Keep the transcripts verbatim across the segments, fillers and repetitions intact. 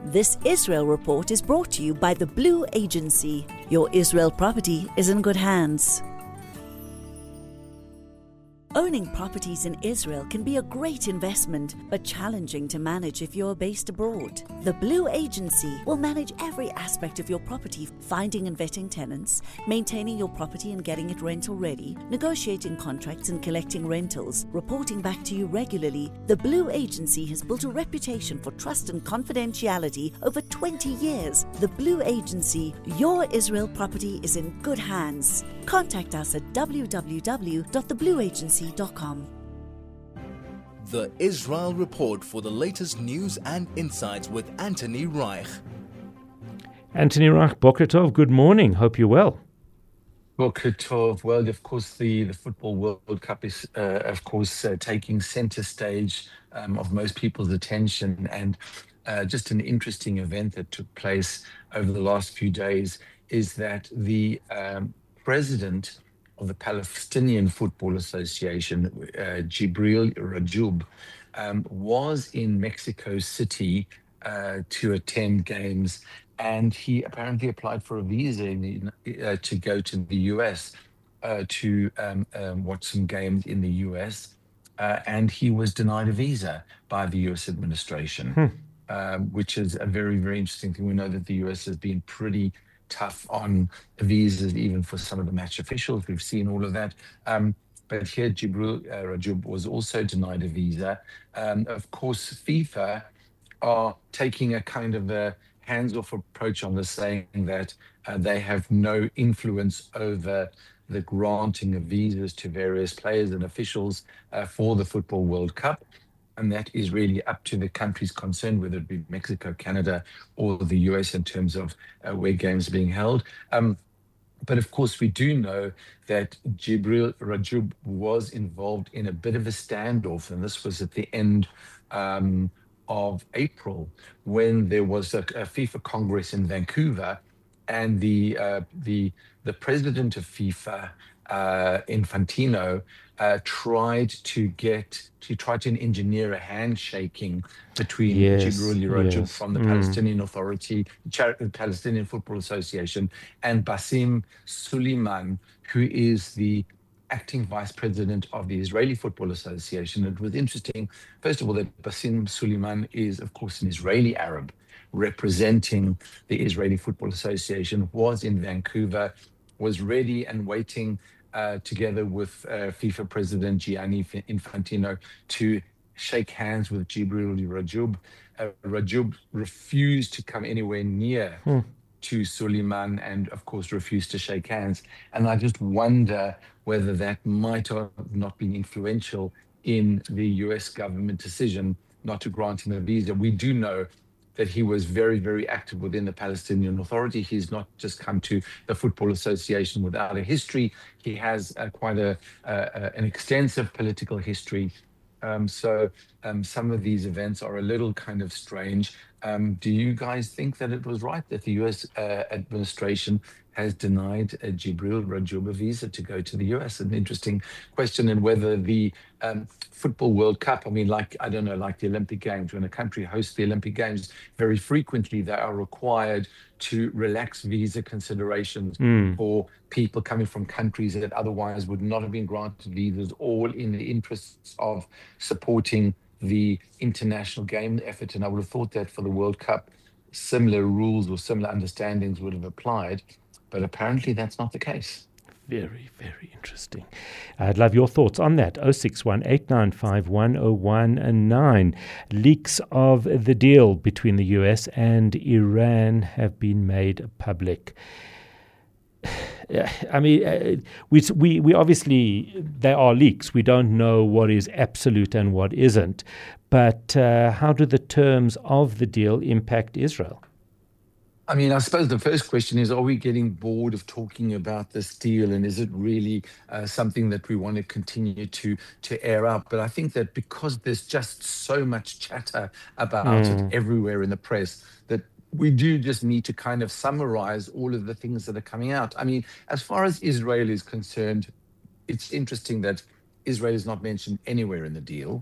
This Israel report is brought to you by the Blue Agency. Your Israel property is in good hands. Owning properties in Israel can be a great investment, but challenging to manage if you're based abroad. The Blue Agency will manage every aspect of your property, finding and vetting tenants, maintaining your property and getting it rental ready, negotiating contracts and collecting rentals, reporting back to you regularly. The Blue Agency has built a reputation for trust and confidentiality over twenty years. The Blue Agency, your Israel property is in good hands. Contact us at w w w dot the blue agency dot com. The Israel Report for the latest news and insights with Anthony Reich. Anthony Reich, Boker Tov, good morning. Hope you're well. Boker Tov. Well, of course, the, the Football World Cup is, uh, of course, uh, taking center stage um, of most people's attention. And uh, just an interesting event that took place over the last few days is that the um, president of the Palestinian Football Association, uh, Jibril Rajoub, um, was in Mexico City uh, to attend games, and he apparently applied for a visa in the, uh, to go to the U S uh, to um, um, watch some games in the U S, uh, and he was denied a visa by the U S administration, hmm. um, which is a very, very interesting thing. We know that the U S has been pretty tough on visas, even for some of the match officials. We've seen all of that. Um, but here, Jibril uh, Rajoub was also denied a visa. Um, of course, FIFA are taking a kind of a hands-off approach on this, saying that uh, they have no influence over the granting of visas to various players and officials uh, for the Football World Cup. And that is really up to the countries concerned, whether it be Mexico, Canada, or the U S in terms of uh, where games are being held. Um, but of course, we do know that Jibril Rajoub was involved in a bit of a standoff, and this was at the end um, of April, when there was a, a FIFA Congress in Vancouver, and the uh, the the president of FIFA, uh, Infantino, uh, tried to get to try to engineer a handshaking between yes, Jibril Rajoub yes. from the mm. Palestinian Authority, the Palestinian Football Association, and Bassem Suleiman, who is the acting vice president of the Israeli Football Association. It was interesting, first of all, that Bassem Suleiman is, of course, an Israeli Arab representing the Israeli Football Association, was in Vancouver, was ready and waiting uh, together with uh, FIFA President Gianni Infantino to shake hands with Jibril Rajoub. Uh, Rajoub refused to come anywhere near hmm. to Suleiman, and of course refused to shake hands. And I just wonder whether that might have not been influential in the U S government decision not to grant him a visa. We do know that he was very, very active within the Palestinian Authority. He's not just come to the Football Association without a history. He has uh, quite a uh, an extensive political history. Um, so um, some of these events are a little kind of strange. Um, do you guys think that it was right that the U S uh, administration has denied uh, Jibril Rajoub a visa to go to the U S? An interesting question. And whether the um, Football World Cup, I mean, like, I don't know, like the Olympic Games, when a country hosts the Olympic Games, very frequently they are required to relax visa considerations mm. for people coming from countries that otherwise would not have been granted visas, all in the interests of supporting the international game effort. And I would have thought that for the World Cup, similar rules or similar understandings would have applied, but apparently that's not the case. Very, very interesting. I'd love your thoughts on that. oh six one, eight nine five, one oh one nine. Leaks of the deal between the U S and Iran have been made public. I mean, we, we we obviously, they are leaks. We don't know what is absolute and what isn't. But uh, how do the terms of the deal impact Israel? I mean, I suppose the first question is, are we getting bored of talking about this deal, and is it really uh, something that we want to continue to to air out? But I think that because there's just so much chatter about mm. it everywhere in the press, that we do just need to kind of summarize all of the things that are coming out. I mean, as far as Israel is concerned, it's interesting that Israel is not mentioned anywhere in the deal.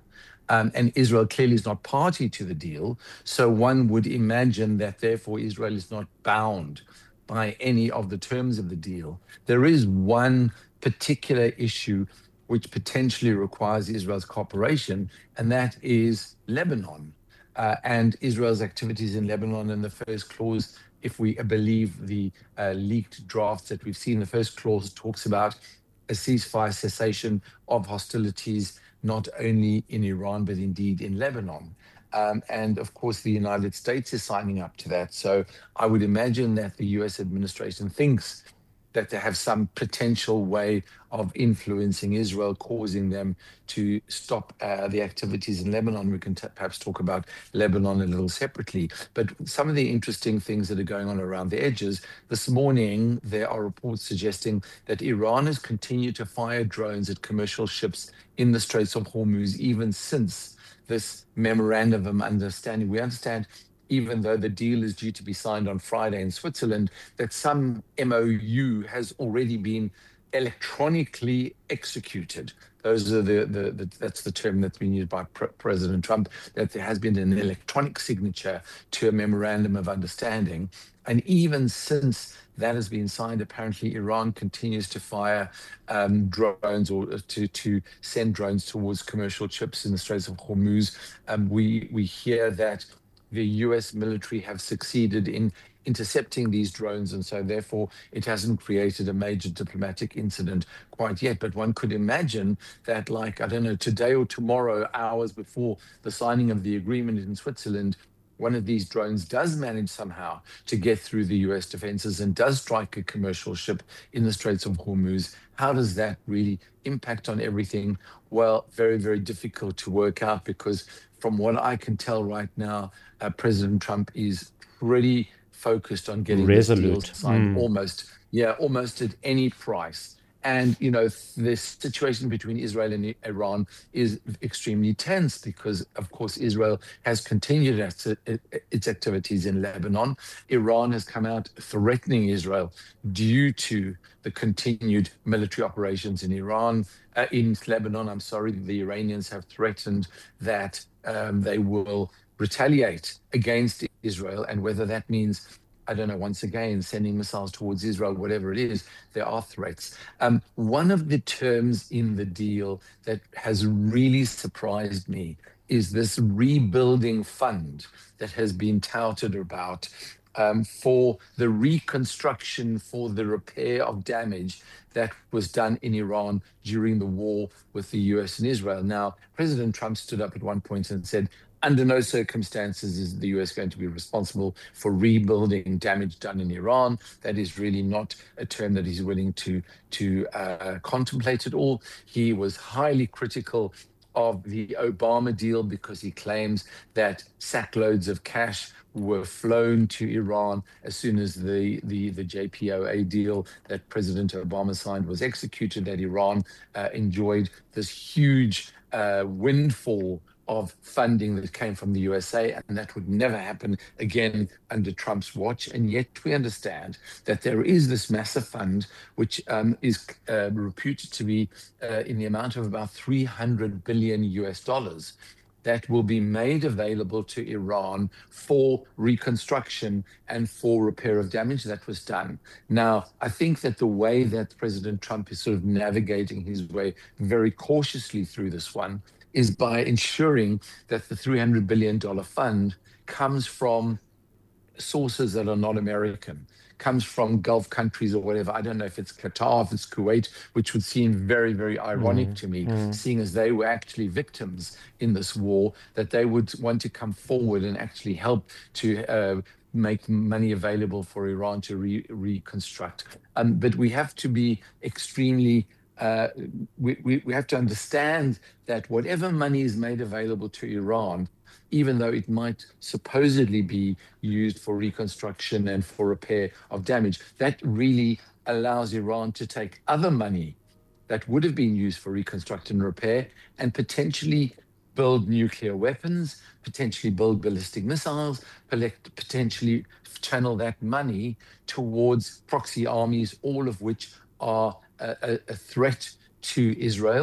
Um, and Israel clearly is not party to the deal. So one would imagine that therefore Israel is not bound by any of the terms of the deal. There is one particular issue which potentially requires Israel's cooperation, and that is Lebanon. Uh, and Israel's activities in Lebanon in the first clause, if we believe the uh, leaked drafts that we've seen, the first clause talks about a ceasefire cessation of hostilities, not only in Iran, but indeed in Lebanon. Um, and of course, the United States is signing up to that. So I would imagine that the U S administration thinks that they have some potential way of influencing Israel, causing them to stop uh, the activities in Lebanon. We can t- perhaps talk about Lebanon a little separately. But some of the interesting things that are going on around the edges, this morning there are reports suggesting that Iran has continued to fire drones at commercial ships in the Straits of Hormuz, even since this memorandum of understanding. We understand, even though the deal is due to be signed on Friday in Switzerland, that some M O U has already been electronically executed. Those are the, the, the that's the term that's been used by Pre- President Trump, that there has been an electronic signature to a memorandum of understanding. And even since that has been signed, apparently Iran continues to fire um, drones or to, to send drones towards commercial ships in the Straits of Hormuz. Um, we, we hear that the U S military have succeeded in intercepting these drones, and so therefore it hasn't created a major diplomatic incident quite yet. But one could imagine that, like, I don't know, today or tomorrow, hours before the signing of the agreement in Switzerland, one of these drones does manage somehow to get through the U S defenses and does strike a commercial ship in the Straits of Hormuz. How does that really impact on everything? Well, very, very difficult to work out, because from what I can tell right now, uh, President Trump is pretty focused on getting Resolute. this deal signed Mm. almost, yeah, almost at any price. And, you know, this situation between Israel and Iran is extremely tense because, of course, Israel has continued its, its activities in Lebanon. Iran has come out threatening Israel due to the continued military operations in Iran, uh, in Lebanon. I'm sorry, the Iranians have threatened that um, they will retaliate against Israel, and whether that means, I don't know, once again, sending missiles towards Israel, whatever it is, there are threats. Um, one of the terms in the deal that has really surprised me is this rebuilding fund that has been touted about um, for the reconstruction, for the repair of damage that was done in Iran during the war with the U S and Israel. Now, President Trump stood up at one point and said, under no circumstances is the U S going to be responsible for rebuilding damage done in Iran. That is really not a term that he's willing to, to uh, contemplate at all. He was highly critical of the Obama deal because he claims that sackloads of cash were flown to Iran as soon as the, the, the J P O A deal that President Obama signed was executed, that Iran uh, enjoyed this huge uh, windfall of funding that came from the U S A, and that would never happen again under Trump's watch. And yet we understand that there is this massive fund, which um, is uh, reputed to be uh, in the amount of about three hundred billion U S dollars, that will be made available to Iran for reconstruction and for repair of damage that was done. Now, I think that the way that President Trump is sort of navigating his way very cautiously through this one is by ensuring that the three hundred billion dollars fund comes from sources that are not American, comes from Gulf countries or whatever. I don't know if it's Qatar, if it's Kuwait, which would seem very, very ironic Mm, to me, mm. seeing as they were actually victims in this war, that they would want to come forward and actually help to uh, make money available for Iran to re- reconstruct. Um, but we have to be extremely Uh, we, we, we have to understand that whatever money is made available to Iran, even though it might supposedly be used for reconstruction and for repair of damage, that really allows Iran to take other money that would have been used for reconstruction and repair and potentially build nuclear weapons, potentially build ballistic missiles, potentially channel that money towards proxy armies, all of which are A, a threat to Israel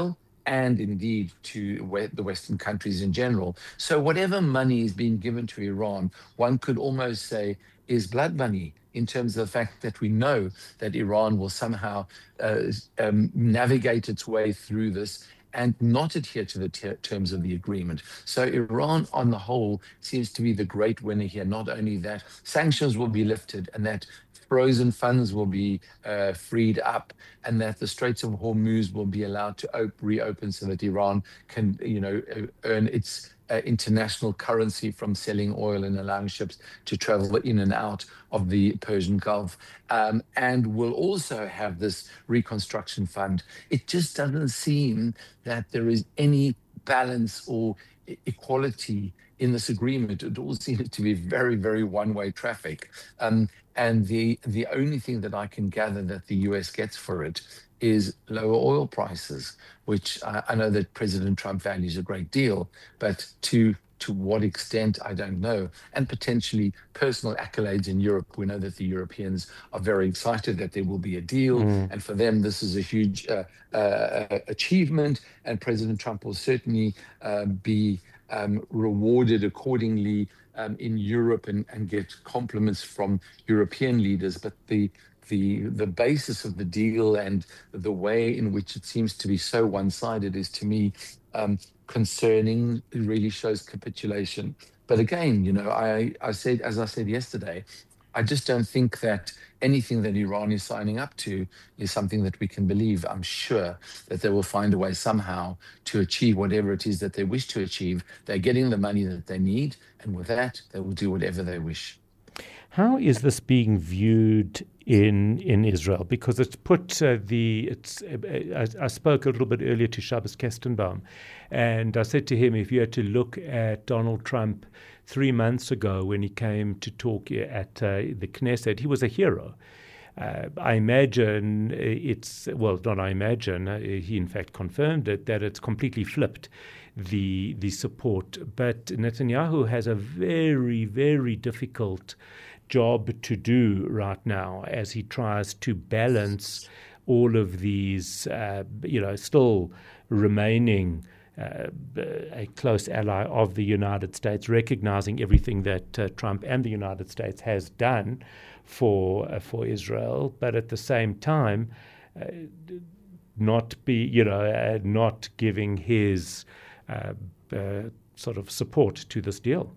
and indeed to we- the Western countries in general. So whatever money is being given to Iran, one could almost say is blood money, in terms of the fact that we know that Iran will somehow uh, um, navigate its way through this and not adhere to the ter- terms of the agreement. So Iran, on the whole, seems to be the great winner here. Not only that, sanctions will be lifted and that frozen funds will be uh, freed up, and that the Straits of Hormuz will be allowed to op- reopen so that Iran can, you know, earn its uh, international currency from selling oil and allowing ships to travel in and out of the Persian Gulf. Um, and will also have this reconstruction fund. It just doesn't seem that there is any balance or e- equality in this agreement. It all seems to be very, very one-way traffic. Um, and the the only thing that I can gather that the U S gets for it is lower oil prices, which I, I know that President Trump values a great deal, but to to what extent, I don't know, and potentially personal accolades in Europe. We know that the Europeans are very excited that there will be a deal, Mm. and for them, this is a huge uh, uh, achievement, and President Trump will certainly uh, be um, rewarded accordingly um, in Europe and, and get compliments from European leaders. But the the the basis of the deal and the way in which it seems to be so one-sided is, to me, um, concerning. It really shows capitulation. But again, you know, I, I said, as I said yesterday, I just don't think that anything that Iran is signing up to is something that we can believe. I'm sure that they will find a way somehow to achieve whatever it is that they wish to achieve. They're getting the money that they need, and with that, they will do whatever they wish. How is this being viewed in in Israel? Because it's put uh, the it's. Uh, I, I spoke a little bit earlier to Shabbos Kestenbaum, and I said to him, if you had to look at Donald Trump three months ago when he came to talk at uh, the Knesset, he was a hero. Uh, I imagine it's, well, not I imagine, uh, he in fact confirmed it, that it's completely flipped, the the support. But Netanyahu has a very, very difficult job to do right now as he tries to balance all of these, uh, you know, still remaining uh, a close ally of the United States, recognizing everything that uh, Trump and the United States has done for uh, for Israel, but at the same time, uh, not be, you know, uh, not giving his uh, uh, sort of support to this deal.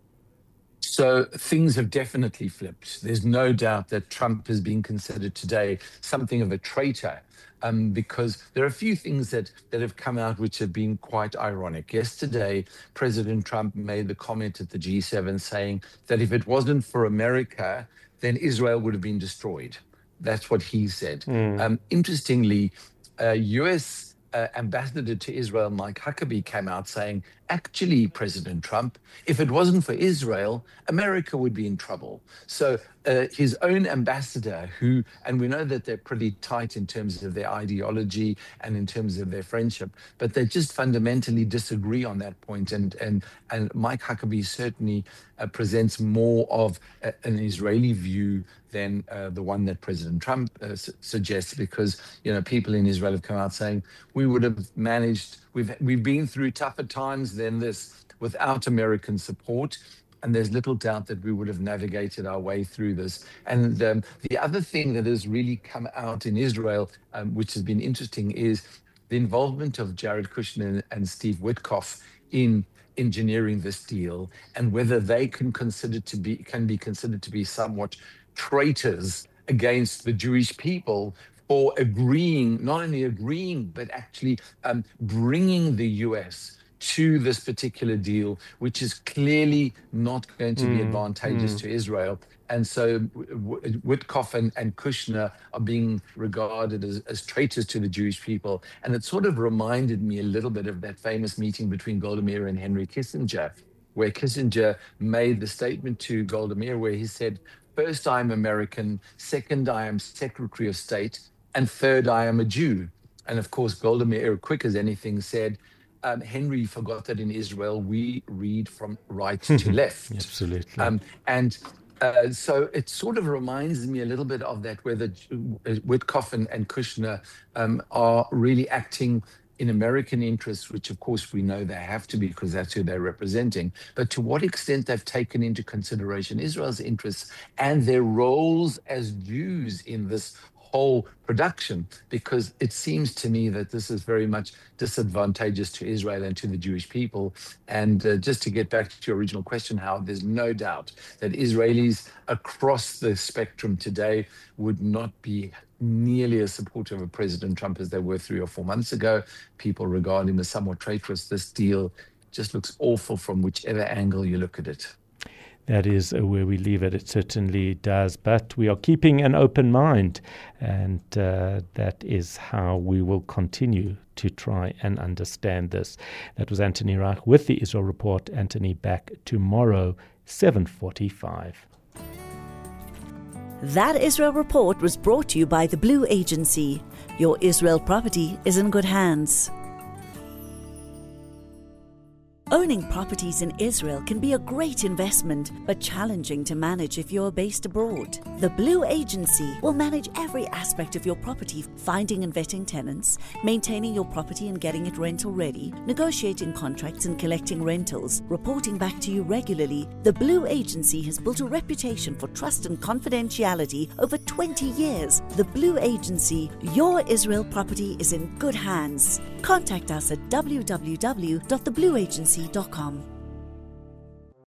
So things have definitely flipped. There's no doubt that Trump is being considered today something of a traitor, um, because there are a few things that, that have come out which have been quite ironic. Yesterday, President Trump made the comment at the G seven saying that if it wasn't for America, then Israel would have been destroyed. That's what he said. Mm. Um, interestingly, uh, U S Uh, ambassador to Israel, Mike Huckabee, came out saying, actually, President Trump, if it wasn't for Israel, America would be in trouble. So uh, his own ambassador, who, and we know that they're pretty tight in terms of their ideology and in terms of their friendship, but they just fundamentally disagree on that point. And and and Mike Huckabee certainly uh, presents more of a, an Israeli view than uh, the one that President Trump uh, su- suggests, because, you know, people in Israel have come out saying, we would have managed, we've we've been through tougher times than this without American support, and there's little doubt that we would have navigated our way through this. And um, the other thing that has really come out in Israel, um, which has been interesting, is the involvement of Jared Kushner and Steve Witkoff in engineering this deal, and whether they can consider to be can be considered to be somewhat traitors against the Jewish people for agreeing, not only agreeing, but actually um, bringing the U S to this particular deal, which is clearly not going to be Mm, advantageous mm. to Israel. And so W- Witkoff and, and Kushner are being regarded as, as traitors to the Jewish people. And it sort of reminded me a little bit of that famous meeting between Golda Meir and Henry Kissinger, where Kissinger made the statement to Golda Meir where he said, first, I'm American. Second, I am Secretary of State. And third, I am a Jew. And of course, Golda Meir, quick as anything, said, um, Henry forgot that in Israel, we read from right to left. Absolutely. Um, and uh, so it sort of reminds me a little bit of that, where the Witkoff and, and Kushner um, are really acting in American interests, which of course we know they have to be because that's who they're representing, but to what extent they've taken into consideration Israel's interests and their roles as Jews in this whole production, because it seems to me that this is very much disadvantageous to Israel and to the Jewish people. And uh, just to get back to your original question, Howard, there's no doubt that Israelis across the spectrum today would not be nearly as supportive of President Trump as they were three or four months ago. People regard him as somewhat traitorous. This deal just looks awful from whichever angle you look at it. That is where we leave it. It certainly does. But we are keeping an open mind, and uh, that is how we will continue to try and understand this. That was Anthony Reich with the Israel Report. Anthony, back tomorrow, seven forty-five. That Israel Report was brought to you by the Blue Agency. Your Israel property is in good hands. Owning properties in Israel can be a great investment, but challenging to manage if you're based abroad. The Blue Agency will manage every aspect of your property, finding and vetting tenants, maintaining your property and getting it rental ready, negotiating contracts and collecting rentals, reporting back to you regularly. The Blue Agency has built a reputation for trust and confidentiality over twenty years. The Blue Agency, your Israel property is in good hands. Contact us at w w w dot the blue agency dot com.